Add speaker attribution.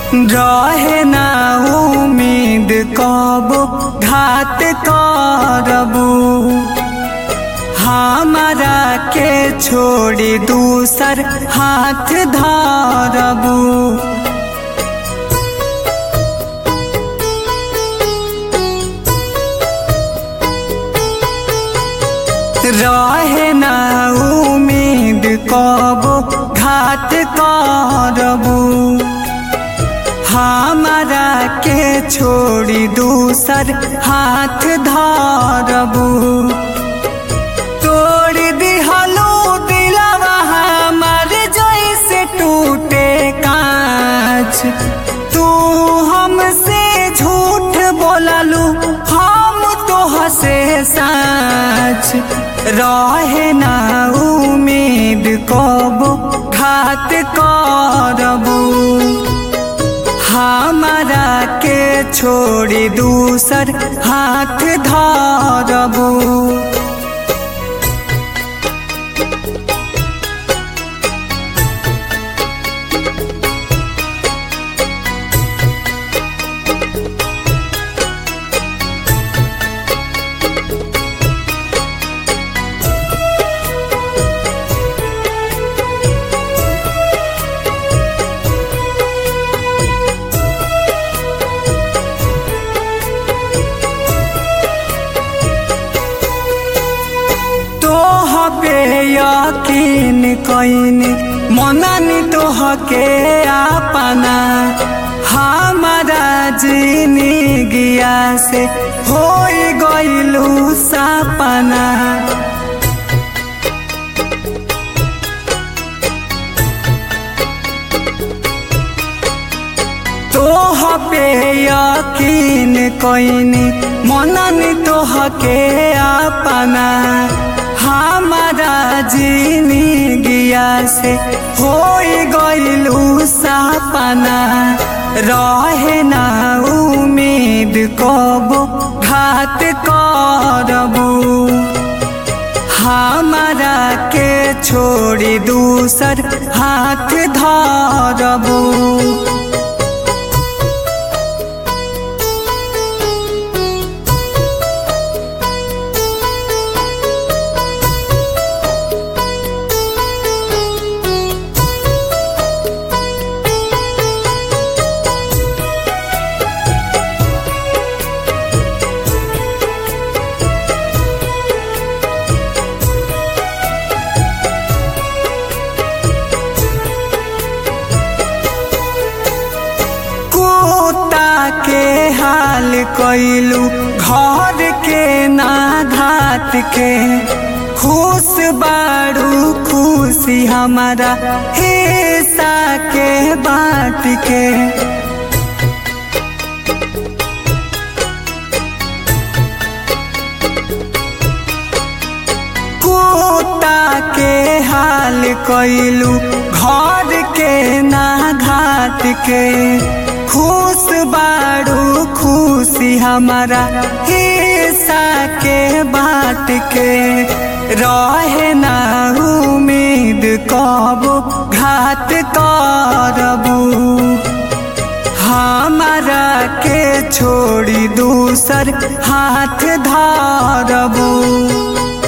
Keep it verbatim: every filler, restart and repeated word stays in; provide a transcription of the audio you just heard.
Speaker 1: रहे ना उम्मीद कब घात करबू, हमारा के छोड़ी दूसर हाथ धरबू। रहे ना उम्मीद कब घात करबू, हमारा के छोड़ी दूसर हाथ धरबू। तोड़ दिहलो दिलवा हमार जैसे टूटे कांच, तू हमसे झूठ बोललू हम तो हंसे सच। रहे ना उम्मीद कब घात करबू, हमारा के छोड़ी दूसर हाथ धरबू। यकीन कईनी मननी तोहके अपना, हमारा जिंदगिया से हो गइलू सपना। तोह पे यकीन कईनी मननी तोहके अपना, हमारा जिंदगिया से हो गइलू सपना। रहे ना उम्मीद कब घात करबू, हमारा के छोड़ी दूसर हाथ धरबू। के हाल कइलू घर के ना घात के, खुश बाड़ू खुशी हमारा हिस्सा के बात के। कुत्ता के हाल कइलू घर के ना घात के, खुश बाड़ू खुशी हमारा हिस्सा के बात के। रहे ना उम्मीद कब घात करबू, हमारा के छोड़ी दूसर हाथ धरबू।